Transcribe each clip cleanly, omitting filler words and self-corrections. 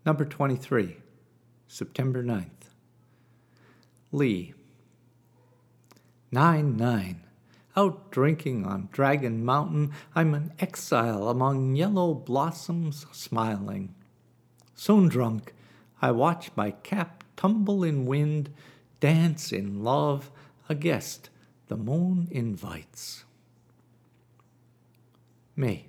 Number 23, September 9th. Lee. 9-9. Out drinking on Dragon Mountain, I'm an exile among yellow blossoms smiling. Soon drunk, I watch my cap tumble in wind, dance in love, a guest the moon invites. May.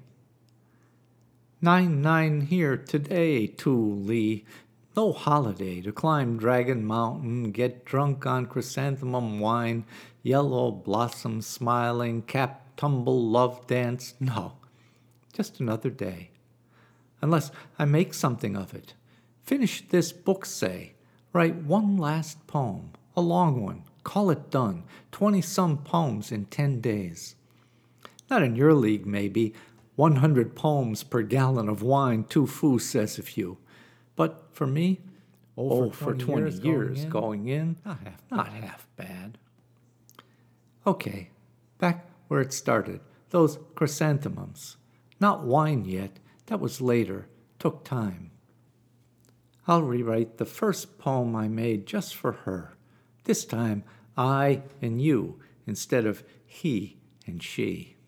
9-9 here today, too, Lee. No holiday to climb Dragon Mountain, get drunk on chrysanthemum wine, yellow blossoms smiling, cap tumble love dance. No, just another day. Unless I make something of it. Finish this book, say. Write one last poem, a long one. Call it done. 20-some poems in 10 days. Not in your league, maybe. 100 poems per gallon of wine, too foo, says a few. But for me, for 20 years going in, not half bad. Okay, back where it started, those chrysanthemums. Not wine yet, that was later, took time. I'll rewrite the first poem I made just for her. This time, I and you instead of he and she.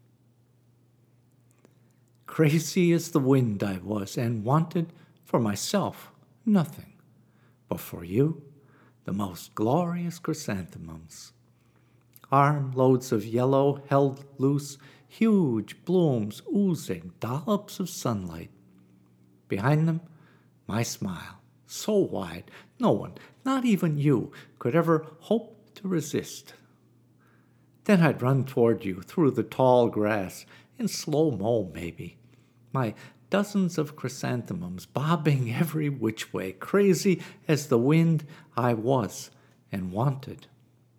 Crazy as the wind I was, and wanted for myself nothing, but for you the most glorious chrysanthemums. Armloads of yellow held loose, huge blooms oozing, dollops of sunlight. Behind them, my smile, so wide, no one, not even you, could ever hope to resist. Then I'd run toward you through the tall grass, in slow-mo maybe, my dozens of chrysanthemums bobbing every which way, crazy as the wind I was and wanted.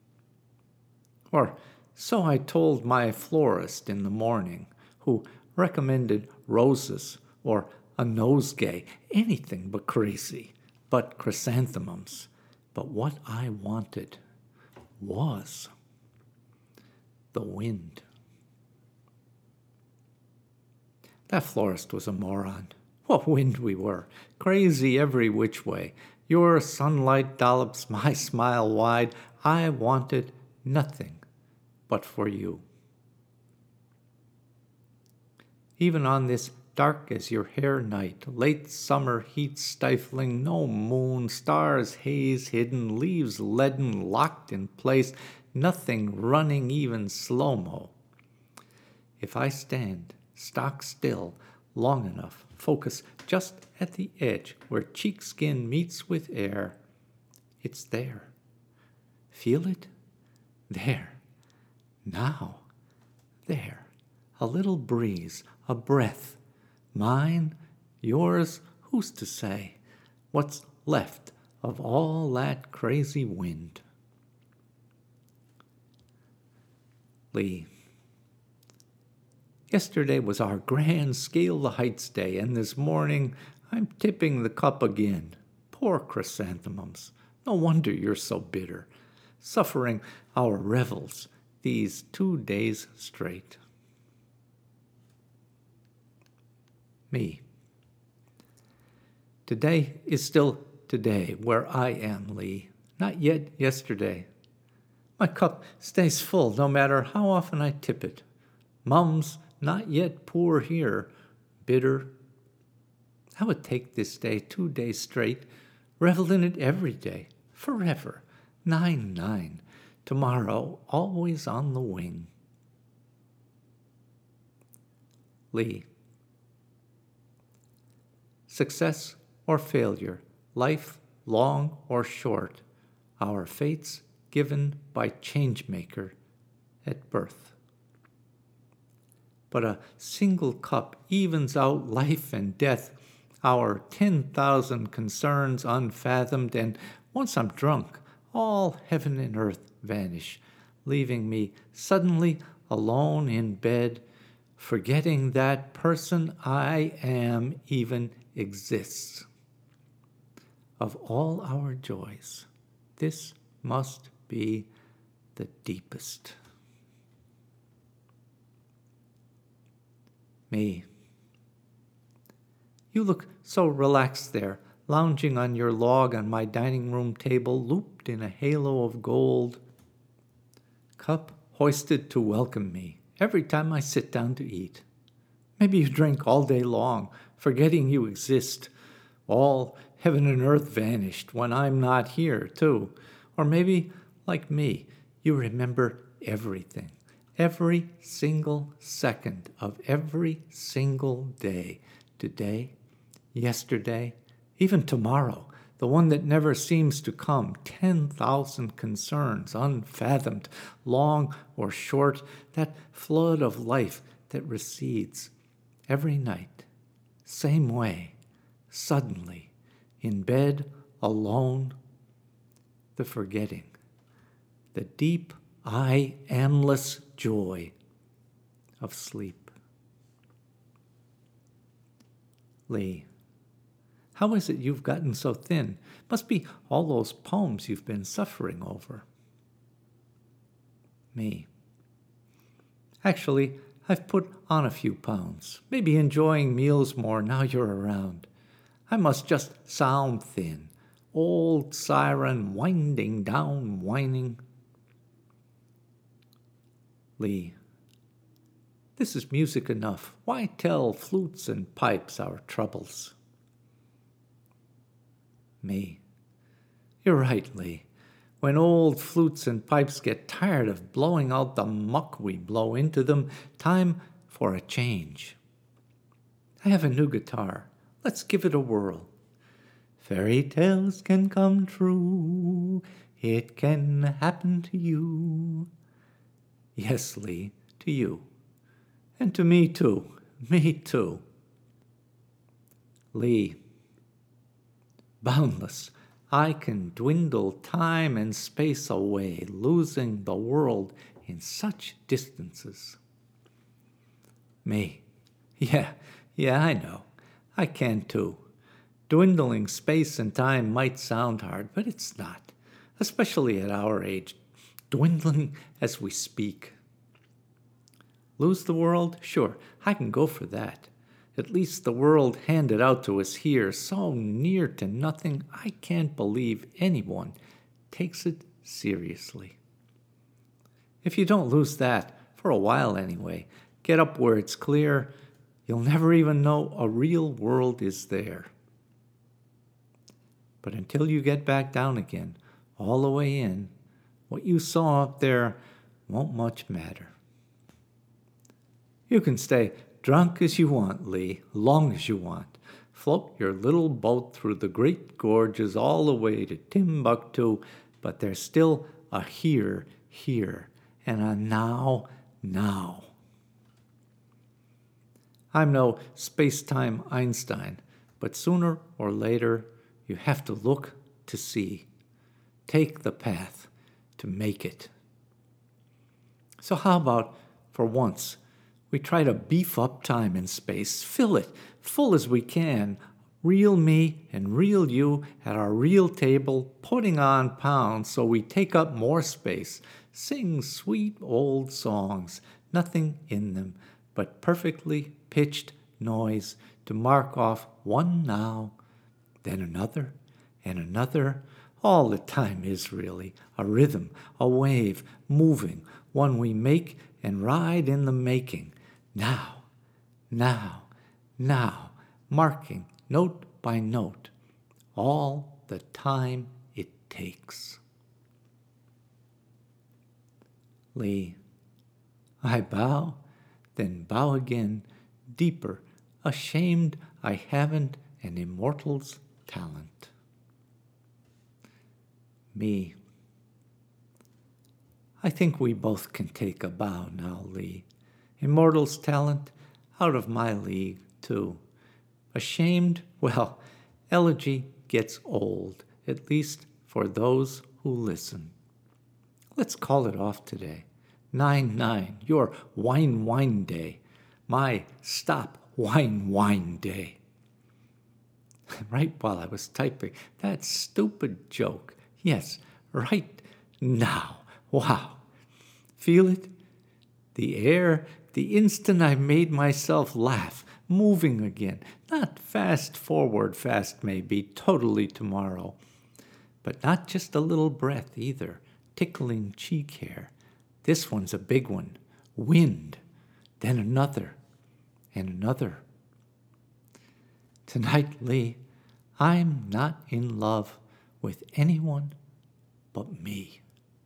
Or so I told my florist in the morning, who recommended roses or a nosegay, anything but crazy, but chrysanthemums. But what I wanted was the wind. That florist was a moron. What wind we were, crazy every which way. Your sunlight dollops my smile wide. I wanted nothing but for you. Even on this dark as your hair night, late summer heat stifling, no moon, stars haze hidden, leaves leaden, locked in place, nothing running even slow-mo. If I stand stock still long enough, focus just at the edge where cheek skin meets with air, it's there. Feel it? There. Now. There. A little breeze, a breath. Mine, yours, who's to say? What's left of all that crazy wind? Lee. Yesterday was our grand Scale the Heights day, and this morning I'm tipping the cup again. Poor chrysanthemums. No wonder you're so bitter, suffering our revels these 2 days straight. Me. Today is still today where I am, Lee. Not yet yesterday. My cup stays full no matter how often I tip it. Mum's not yet poor here, bitter. I would take this day 2 days straight, revel in it every day, forever. 9-9, tomorrow always on the wing. Lee. Success or failure, life long or short, our fates given by Changemaker at birth. But a single cup evens out life and death, our 10,000 concerns unfathomed, and once I'm drunk, all heaven and earth vanish, leaving me suddenly alone in bed, forgetting that person I am even exists. Of all our joys, this must be the deepest. Me. You look so relaxed there, lounging on your log on my dining room table, looped in a halo of gold. Cup hoisted to welcome me every time I sit down to eat. Maybe you drink all day long, forgetting you exist. All heaven and earth vanished when I'm not here, too. Or maybe, like me, you remember everything, every single second of every single day. Today, yesterday, even tomorrow, the one that never seems to come, 10,000 concerns, unfathomed, long or short, that flood of life that recedes every night, same way, suddenly, in bed, alone, the forgetting, the deep I amless joy of sleep. Lee, how is it you've gotten so thin? Must be all those poems you've been suffering over. Me. Actually, I've put on a few pounds, maybe enjoying meals more now you're around. I must just sound thin, old siren winding down, whining. Lee. This is music enough. Why tell flutes and pipes our troubles? Me. You're right, Lee. When old flutes and pipes get tired of blowing out the muck we blow into them, time for a change. I have a new guitar. Let's give it a whirl. Fairy tales can come true. It can happen to you. Yes, Lee, to you. And to me, too. Me, too. Lee. Boundless, I can dwindle time and space away, losing the world in such distances. Me. Yeah, I know. I can too. Dwindling space and time might sound hard, but it's not, especially at our age, dwindling as we speak. Lose the world? Sure, I can go for that. At least the world handed out to us here, so near to nothing, I can't believe anyone takes it seriously. If you don't lose that, for a while anyway, get up where it's clear, you'll never even know a real world is there. But until you get back down again, all the way in, what you saw up there won't much matter. You can stay drunk as you want, Lee, long as you want. Float your little boat through the great gorges all the way to Timbuktu, but there's still a here, and a now. I'm no space-time Einstein, but sooner or later you have to look to see. Take the path to make it. So how about, for once, we try to beef up time and space, fill it full as we can, real me and real you at our real table, putting on pounds so we take up more space, sing sweet old songs, nothing in them but perfectly pitched noise to mark off one now, then another and another. All the time is really a rhythm, a wave, moving, one we make and ride in the making. Now, marking note by note, all the time it takes. Lee. I bow, then bow again, deeper, ashamed I haven't an immortal's talent. Me. I think we both can take a bow now, Lee. Immortal's talent, out of my league, too. Ashamed, well, elegy gets old, at least for those who listen. Let's call it off today. 9/9, your wine day. My stop wine day. Right while I was typing that stupid joke. Yes, right now. Wow. Feel it? The air, the instant I made myself laugh, moving again. Not fast forward, fast maybe, totally tomorrow. But not just a little breath either, tickling cheek hair. This one's a big one. Wind. Then another. And another. Tonight, Lee, I'm not in love with anyone but me.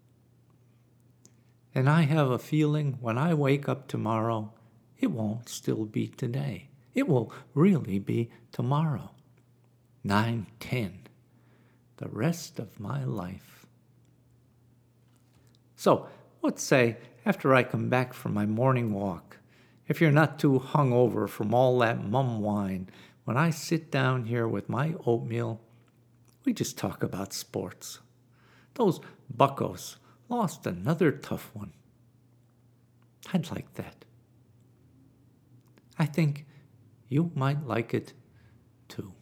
And I have a feeling when I wake up tomorrow, it won't still be today. It will really be tomorrow. 9:10. The rest of my life. So, let's say after I come back from my morning walk, if you're not too hungover from all that mum wine, when I sit down here with my oatmeal, we just talk about sports. Those buccos lost another tough one. I'd like that. I think you might like it too.